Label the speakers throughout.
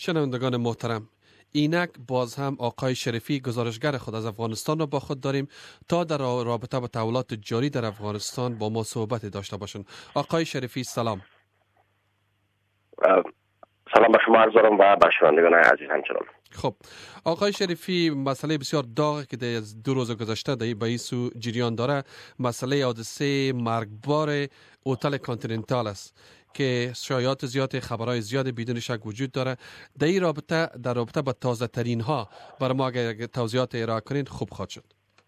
Speaker 1: شنوندگان محترم، اینک باز هم آقای شریفی گزارشگر خود از افغانستان را با خود داریم تا در رابطه با تحولات جاری در افغانستان با ما صحبت داشته باشند. آقای شریفی سلام.
Speaker 2: سلام به شما عرض دارم و به شنوندگان عزیز همچنان.
Speaker 1: خب آقای شریفی، مسئله بسیار داغی که در 2 روز گذشته در به این سو جریان داره، مسئله حادثه مرگبار هتل کانتیننتال است که شایعات زیاد، خبرهای زیاد بدون شک وجود داره. در این رابطه با تازه ترین ها برای ما اگر توضیحات ارائه کنید خوب خواهد شد.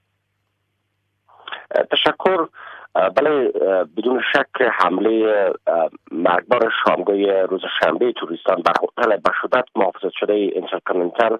Speaker 2: تشکر. بله، بدون شک حمله مرگبار شامگاه روز شنبه توریستان بر هتل به شدت محافظت شده اینترکانتیننتال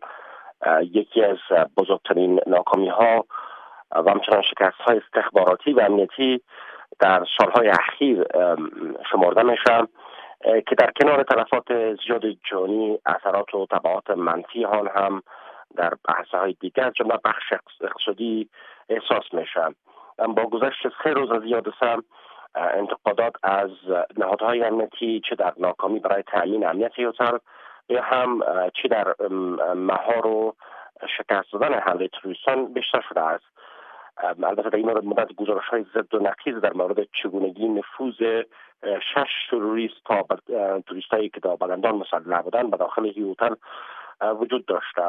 Speaker 2: یکی از بزرگترین ناکامی ها و همچنان شکست های استخباراتی و امنیتی در سالهای اخیر شمرده میشه که در کنار تلفات زیاد جانی اثرات و تبعات منفی آن هم در بحث‌های دیگر جمله بخش اقتصادی احساس میشه. با گذشت 3 روز از این حادثه انتقادات از نهادهای امنیتی چه در ناکامی برای تأمین امنیت هتل یا هم چه در مهار و شکست دادن حمله تروریستان بیشتر شده است. البته در این مدت گزارش‌های ضد و نقیض در مورد چگونگی نفوذ 6 توریستایی که در بلندان مسلح بودند به داخل این هتل وجود داشته.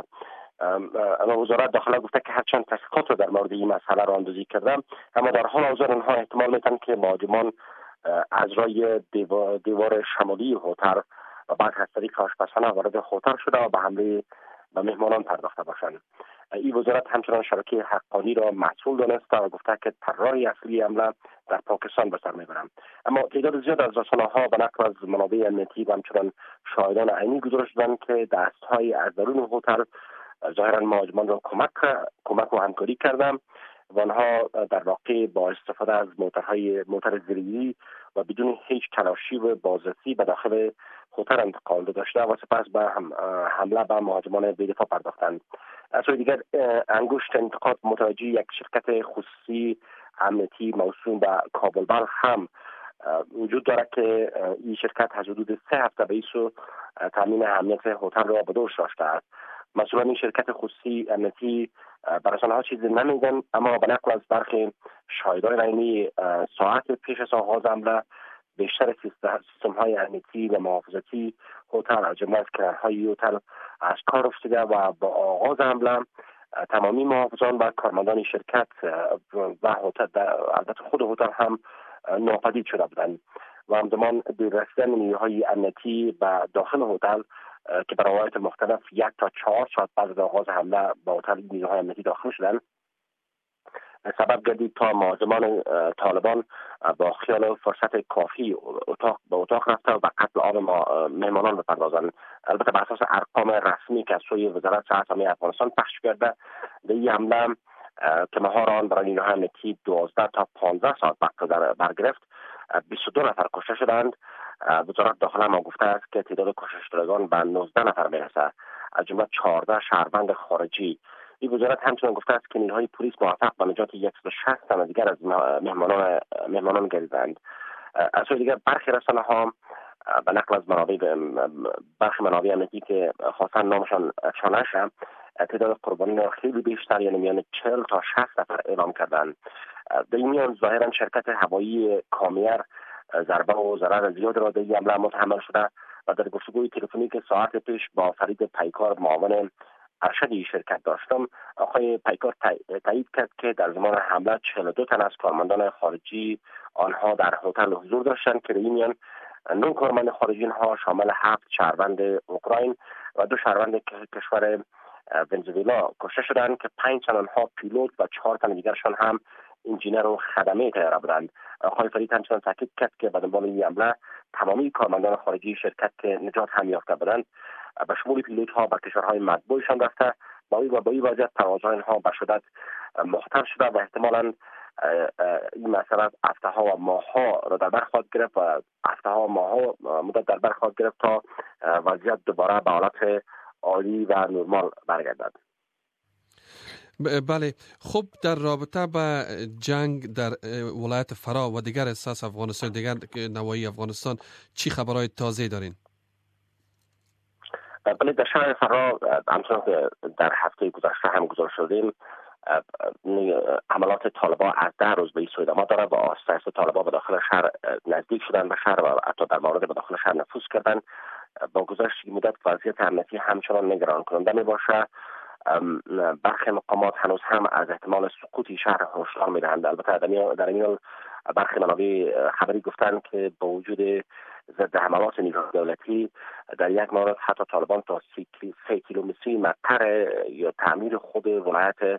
Speaker 2: اما وزارت داخله گفته که هرچند تحقیقات رو در مورد این مسئله را اندازی کردم، اما در حال حاضر آنها احتمال میتن که مهاجمان از رای دیوار شمالی هتل و بعد از طریق آشپزخانه وارد هتل شده و به حمله به مهمانان پرداخته باشند. این وزارت همچنان شبکه حقانی را مسئول دانسته و گفته که طراح اصلی حمله در پاکستان به سر میبرند. اما تعداد زیاد از رسانه‌ها به نقل از منابع امنیتی و همچنان شاهدان عینی گزارش دادند که دست‌های از درون هتل ظاهرا مهاجمان را کمک و همکاری کردند و آنها در واقع با استفاده از موتر زیره‌ای و بدون هیچ تلاشی و بازرسی به داخل هتل انتقال داشته و سپس به حمله به مهاجمان بی‌دفاع پرداختند. از سوی دیگر انگشت انتقاد متوجه یک شرکت خصوصی امنیتی موسوم به کابل بلخ هم وجود دارد که این شرکت از حدود 3 هفته به این سو تامین امنیت هتل را به دوش داشته است. مسئولان این شرکت خصوصی امنیتی بر رسانه‌ها چیزی نمیگن، اما به نقل از برخی شاهدان عینی ساعت پیش از آغاز حمله بیشتر سیستم‌های امنیتی و محافظتی هتل از جمله اسکنرهای هتل از کار افتاده و با آغاز حمله تمامی محافظان و کارمندان شرکت و هتل البته خود هتل هم ناپدید شده بودند و همزمان به رسیدن نیروهای امنیتی به داخل هتل که بر روایت مختلف 1 تا 4 ساعت بعد از آغاز حمله با هتل نیروهای امنیتی داخل شدند سبب گردید تا مهاجمان طالبان با خیال فرصت کافی به اتاق رفته و قتل عام مهمانان بپردازند. البته بر اساس ارقام رسمی که از سوی وزارت صحت عامه افغانستان پخش کرده، در این حمله که مهار آن برای نیروهای امنیتی 12 تا 15 ساعت برگرفت 22 نفر کشته شدند. وزارت داخله ما گفته است که تعداد کشته شدگان به 19 نفر میرسد، از جمله 14 شهروند خارجی. این وزارت همچنین گفته است که نیروهای پلیس موفق به نجات 160 تن دیگر از مهمانان گردیدند. از سوی دیگر برخی رسانه‌ها به نقل از برخی منابع امنیتی که خواستن نامشان افشا نشه، تعداد قربانیان خیلی بیشتر یعنی میان 40 تا 60 نفر اعلام کردند. در این میان ظاهرا شرکت هوایی کامیر ضربه و ضرر زیاد را در این حمله متحمل شده و در گفتگوی تلفنی که ساعت پیش با فرید پیکار معاون ارشد این شرکت داشتم، آقای پیکار تایید کرد که در زمان حمله 42 تن از کارمندان خارجی آنها در هتل حضور داشتند که در این میان 9 کارمند خارجی ها شامل 7 شهروند اوکراین و 2 شهروند کشور ونزوئلا کشته شدند که 5 تن آنها پیلوت و 4 تن دیگرشان هم انجینر و خدمه طیاره بودند. آقای فرید همچنین تاکید کرد که به دنبال این حمله تمامی کارمندان خارجی شرکت که نجات هم یافته بودند به شمول پیلوت ها به کشورهای مطبوعشان رفته با این وضعیت پروازهای آنها به شدت مختل شده و احتمالاً این مسئله هفته ها و ماه ها را در بر خواهد گرفت و هفته ها و ماه ها مدت در بر خواهد گرفت تا وضعیت دوباره به حالت عالی و نرمال برگردد.
Speaker 1: بله، خب در رابطه با جنگ در ولایت فرا و دیگر اساس افغانستان، دیگر نواحی افغانستان چی خبرهای تازه دارین؟
Speaker 2: بله، در شهر فرا همچنان که در هفته گذشته هم گزارش شدیم، عملات طالبان از 10 روز به این سو ادامه داره و آهسته آهسته طالبان به داخل شهر نزدیک شدن به شهر و حتی در مورد به داخل شهر نفوذ کردن. با گذشت مدت وضعیت امنیتی همچنان نگران کننده می باشه. برخی مقامات هنوز هم از احتمال سقوط شهر هشدار میدهند. البته در این حال برخی منابع خبری گفتند که با وجود ضد حملات نیروهای دولتی در یک مورد حتی طالبان تا 3 کیلومتری مقر یا تعمیر خود ولایت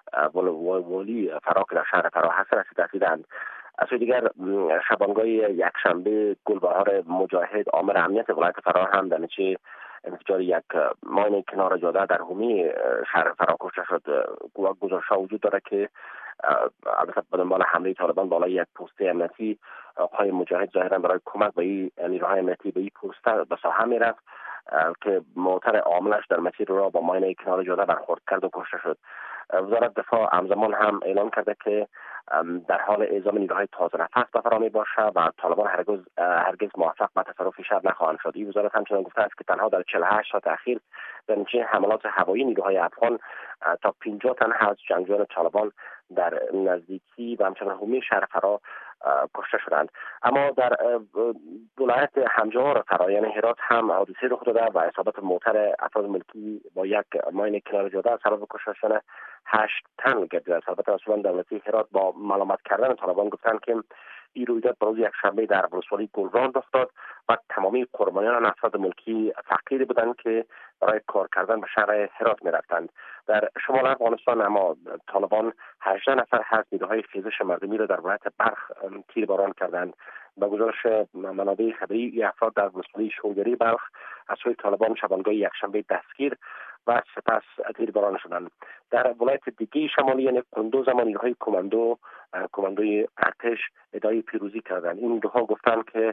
Speaker 2: ولی فرا که در شهر فرا هست رسیدند. از سوی دیگر شبانگاه یکشنبه گلبهار مجاهد آمر امنیت ولایت فرا هم در نتیجه انفجار یک ماین کنار جاده در حومه شهر فرا کشته شد. گزارش‌ها وجود داره که البته به دنبال حمله طالبان بالای یک پست امنیتی آقای مجاهد ظاهرا برای کمک به این نیروهای امنیتی به این پست به ساحه میرفت که موتر عاملش در مسیر را با ماین کنار جاده برخورد کرد و کشته شد. وزارت دفاع همزمان هم اعلام کرده که در حال اعزام نیروهای تازه نفس به فرا می باشه و طالبان هرگز موفق به تصرف شهر نخواهند شد. این وزارت همچنین گفته است که تنها در 48 ساعت اخیر در نتیجه حملات هوایی نیروهای افغان تا 50 تن از جنگجویان طالبان در نزدیکی و همچنین حومه شهر فرا کشته شدند. اما در ولایت همجوار فرا یعنی هرات هم حادثه رخ داده و اصابت موتر افراد ملکی با یک ماین کنار جاده سبب کشته شدن 8 تن گردیده. البته مسئولان دولتی هرات با ملامت کردن طالبان گفتند که این رویداد به روز یکشنبه در ولسوالی گلران رخ داد و تمامی قربانیان افراد ملکی فقیری بودند که برای کار کردن به شهر هرات می‌رفتند. در شمال افغانستان اما طالبان 18 نفر از نیروهای خیزش مردمی را در ولایت بلخ تیرباران کردند. با گزارش منابع خبری افراد در ولسوالی شولگری بلخ از سوی طالبان شبانگاه یکشنبه دستگیر و سپس تیرباران شدند. در ولایت دیگه شمالی یعنی قندوز هم نیروهای کماندوی ارتش ادعای پیروزی کردند. این نیروها گفتند که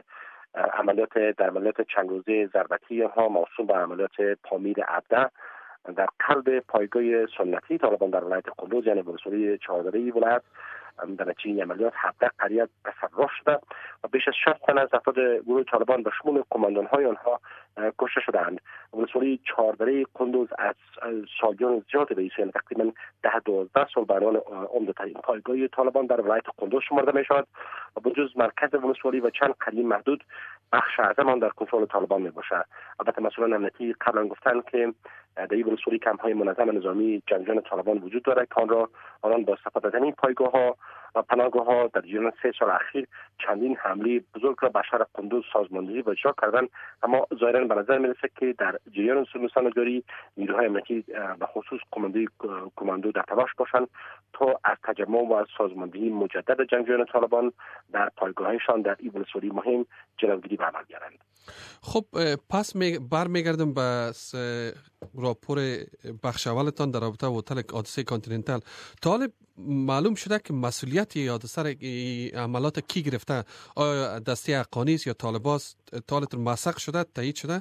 Speaker 2: عملیات چند روزه ضربتی ها موسوم به عملیات پامیر عبده در قلب پایگاه سنتی طالبان در ولایت قندوز یعنی ولسوالی چهاردره ولایت در نتیجه عملیات 17 قریه تصرف شده و بیش از 60 تن از افراد گروه طالبان به شمول کماندان‌های آنها کشته شدند. ولسوالی چهاردره قندوز از سالیان زیاد به ایسان تقریبا 10-12 سال به عنوان عمده‌ترین پایگاه طالبان در ولایت قندوز شمرده می‌شود و بجز مرکز ولسوالی و چند قریه محدود بخش اعظم آن در کنترل طالبان میباشد. البته مسئولان امنیتی قبلا گفتند که در این ولسوالی کمپ‌های منظم نظامی جنگجویان طالبان وجود دارد که آنان با استفاده از این پایگاه‌ها و پناهگاه‌ها در جریان 3 سال اخیر چندین حمله بزرگ را به شهر قندوز سازماندهی و اجرا کردند. اما ظاهراً به نظر می‌رسد که در جریان سال جاری نیروهای امنیتی به خصوص کماندو در تلاش باشند تا از تجمع و از سازماندهی مجدد جنگجویان طالبان در پایگاه‌هایشان در این ولسوالی مهم جلوگیری به عمل گیرند.
Speaker 1: خب پس برمیگردم به راپور بخش اولتان در رابطه با حادثه کانتیننتال. طالب معلوم شده که مسئولیت حادثه عملات کی گرفته؟ آیا دسته حقانی است یا طالب مسخ شده تایید شده؟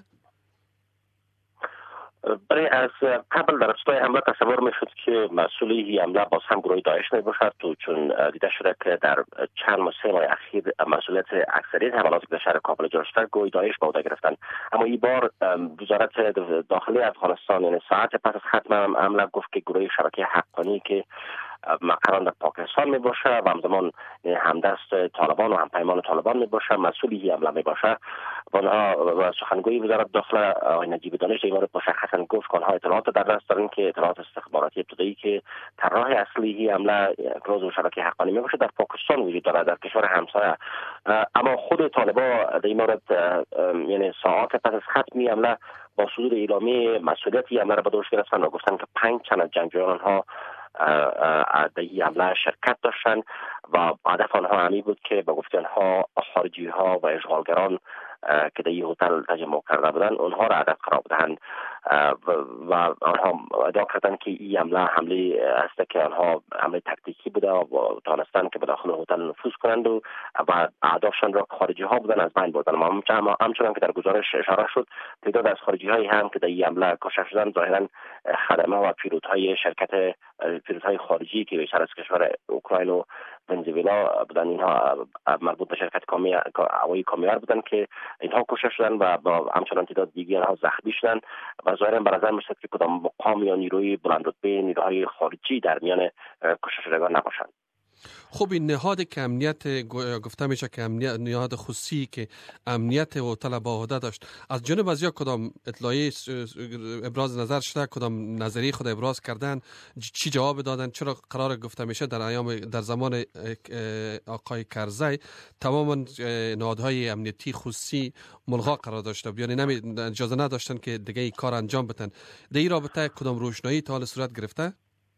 Speaker 2: برای از قبل در ابتدای حمله تصور میشد که مسئول این حمله باز هم گروه داعش میباشد چون دیده شده که در چند سه ماه اخیر مسئولیت اکثریت حملات در شهر کابل جاری شده گروه داعش به عهده گرفتند. اما این بار وزارت داخلی افغانستان یعنی ساعت پس از ختم حمله گفت که گروه شبکه حقانی که مقران در پاکستان می باشه و همزمان همدست طالبان و همپیمان طالبان می باشه مسئولی حمله می باشه و آنها سخنگوی وزارت داخله آقای نجیب دانش این مورد مشخصا گفت که آنها اطلاعات در دست دارن که اطلاعات استخباراتی ابتدایی که طراح اصلی حمله روز و شبکه حقانی می باشه در پاکستان وجود دارد در کشور همسایه. اما خود طالبان در این مورد یعنی ساعات پس از ختم حمله با صدور اعلامیه مسئولیت حمله را به دوش گرفتن و گفتن که 5 تن از جنگجویان آنها در این حمله شرکت داشتند و هدف آنها همین بود که به گفته آنها خارجی ها و اشغالگران که در این هتل تجمع کرده بودند اونها را هدف قرار بدهند و آنها ادعا کردند که این حمله است که آنها حمله تکتیکی بوده و دانستند که به داخل هتل نفوذ کنند و اهدافشان را خارجی ها بودن از بین بردن. اما همچنان که در گزارش اشاره شد تعداد از خارجی هایی هم که در این حمله کشته شدند ظاهرا خدمه و پیلوت های شرکت پیلوت های خارجی که بیشتر از کشور اوکراین و ونزوئلا بودن. اینها مربوط به شرکت هوایی کامیار بودن که اینها کشته شدن و با همچنان تعداد دیگر ها زخمی شدن و ظاهرا به نظر میاد که کدام مقام یا نیروی بلند رتبه نیروهای خارجی در میان کشته شدگان نباشند.
Speaker 1: خب این نهاد که امنیت گفته میشه که امنیت نهاد خصوصی که امنیت هتل با عهده داشت، از جانب ازیا کدام اطلاعی ابراز نظر شده، کدام نظریه خود ابراز کردن، چی جواب دادن؟ چرا قرار گفته میشه در زمان آقای کرزی تماما نهادهای امنیتی خصوصی ملغا قرار داشته، یعنی اجازه نداشتن که دیگه این کار انجام بدن؟ در این رابطه کدام روشنایی تا حال صورت گرفته؟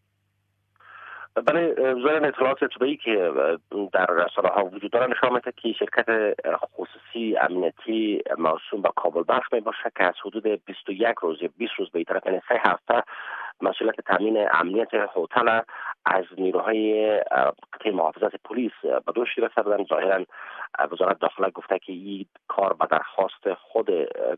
Speaker 2: برای ظاهر اطلاعات ابتدایی که در رسانه ها وجود داره نشان میده که شرکت خصوصی امنیتی موسوم به کابل بخش می باشه که از حدود 21 روز 20 روز به طرف، یعنی 3 هفته مسئولیت تامین امنیت هتل از نیروهای قطعه محافظت پلیس به دوش گرفته بودن. ظاهرا وزارت داخله گفته که این کار به درخواست خود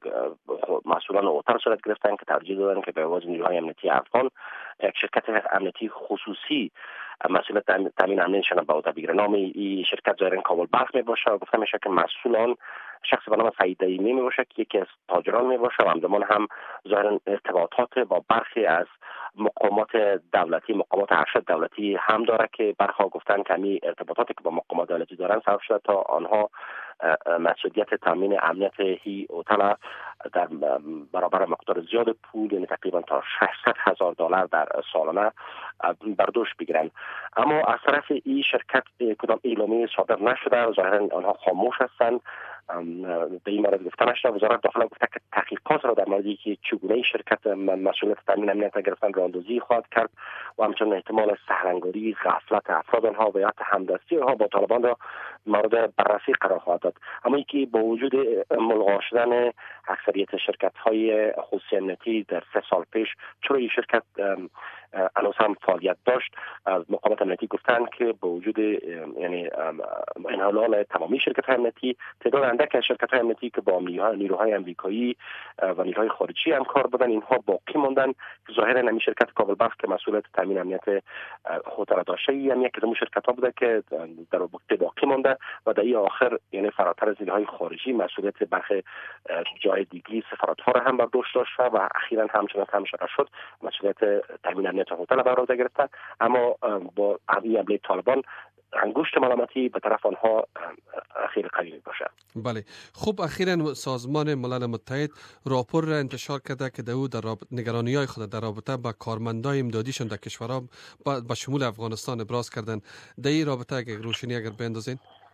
Speaker 2: مسئولان هتل صورت گرفتن که ترجیح دادن که به واسطه نیروهای امنیتی افغان یک شرکت امنیتی خصوصی مسئولیت تامین امنیتشان به عهده بگیره. نام این شرکت ظاهرا کابل بخش می باشه و گفته میشه که مسئولان شخص به نام سعید دایمی می باشه که یکی از تاجران می باشه و همزمان هم ظاهرا ارتباطات با برخی از مقامات دولتی، مقامات ارشد دولتی هم داره که برخا گفتن که همین ارتباطاتی که با مقامات دولتی دارن سبب شده تا آنها مسئولیت تامین امنیت هی هتل در برابر مقدار زیاد پول، یعنی تقریبا تا $600,000 در سالانه بر دوش بگیرن. اما از طرف این شرکت کدام اعلامیه صادر نشده، ظاهرا آنها خاموش هستند. به این مورد گفته نشده. وزارت داخله گفته که تحقیقات را در موردی که چگونه شرکت مسئولیت تامین امنیت گرفتن راندوزی خواهد کرد و همچنین احتمال سحرنگاری، غفلت افراد آنها و یا همدستی آنها با طالبان را مورد بررسی قرار خواهد داد. اما اینکه با وجود ملغا شدن اکثریت شرکت های خصوصی امنیتی در 3 سال پیش، چرا این شرکت هنوز هم فعالیت داشت، از مقامات امنیتی گفتن که با وجود یعنی انحلال تمامی شرکت های امنیتی، تعداد اندک از شرکت های امنیتی که با نیروهای امریکایی و نیروهای خارجی همکار بودن اینها باقی موندن. ظاهرا همین شرکت کابل بخش که مسئولیت تامین امنیت هتل داشته، یعنی یکی از اون شرکت ها بوده که در باقی مونده و در این آخر یعنی فراتر از نیروهای خارجی مسئولیت برخی جای دیگی سفارت ها را هم بر دوش داشت و اخیراً همچنان هم شد مسئولیت تامین امنیت هتل بر عهده گرفته. اما با این حمله طالبان انگشت ملامتی به طرف آنها خیلی قوی باشه.
Speaker 1: بله. خب اخیراً سازمان ملل متحد راپور را انتشار کرده که در نگرانی‌های خود در رابطه با کارمندای امدادیشان در کشورها با شمول افغانستان ابراز کردن. در این رابطه اگر روشنی اگر بیندازین؟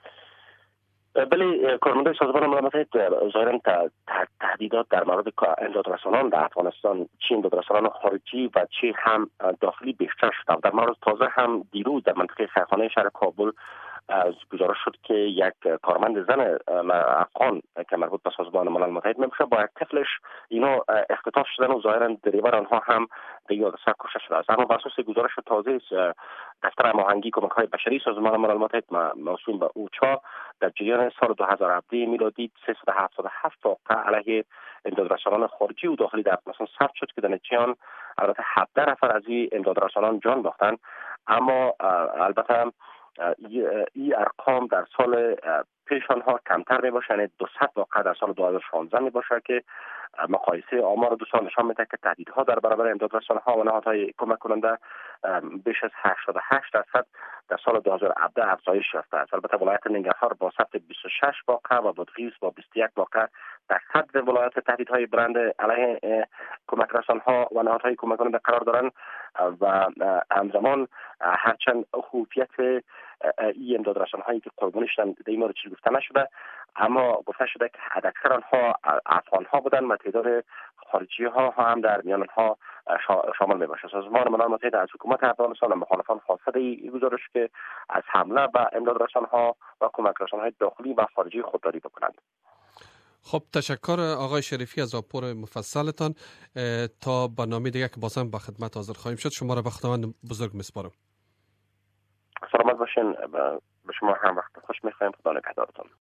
Speaker 2: بله، کارمندان سازمان ملل متحد ظاهرا تهدیدات در مورد امدادرسانان در افغانستان، چه امدادرسانان خارجی و چه هم داخلی بیشتر شد. در مورد تازه هم دیروز در منطقه خیرخانه شهر کابل گزارش شد که یک کارمند زن افغان که مربوط به سازمان ملل متحد میشه با یک طفلش اینا اختطاف شدن و ظاهرا دریور آنها هم به حادثه کشته شده است. اما بر اساس گزارش تازه دفتر هماهنگی کمک‌های بشری سازمان ملل متحد موسوم به اوچا در جریان سال 2017 میلادی 377 واقعه علیه امدادرسانان خارجی و داخلی در افغانستان ثبت شد که در نتیجه آن البته 17 نفر از این امدادرسانان جان باختند. اما البته این ارقام در سال پیش آنها کمتر می باشه، یعنی 200 واقعه در سال 2016 می باشه که مقایسه آمار دوستان نشان میده که تهدیدها در برابر امدادرسانها و نهادهای کمک کننده بیش از 88% در سال 2017 افزایش یافته است. البته ولایت ننگرهار با ثبت 26 واقعه و بادغیس با 21 واقعه در صدر ولایت تهدیدهای بلند علیه کمک رسانها و نهادهای کمک کننده قرار دارند و همزمان هرچند هویت این امدادرسانهایی که قربانی شدن در این مورد چیزی گفته نشده، اما گفته شده که حداکثر آنها افغان‌ها بودن و تعداد خارجی‌ها هم در میان آنها شامل می‌باشد. سازمان ملل متحد از حکومت افغانستان و مخالفان خواسته این گزارش که از حمله به امدادرسانها و کمک رسانهای داخلی و خارجی خودداری بکنند.
Speaker 1: خب تشکر آقای شریفی از راپور مفصلتان. تا برنامه دیگه که بازم به خدمت حاضر خواهیم شد شما را به خداوند بزرگ میسپارم.
Speaker 2: سلامت باشین. به شما هم وقت خوش می‌خوایم. خدا نگهدارتان.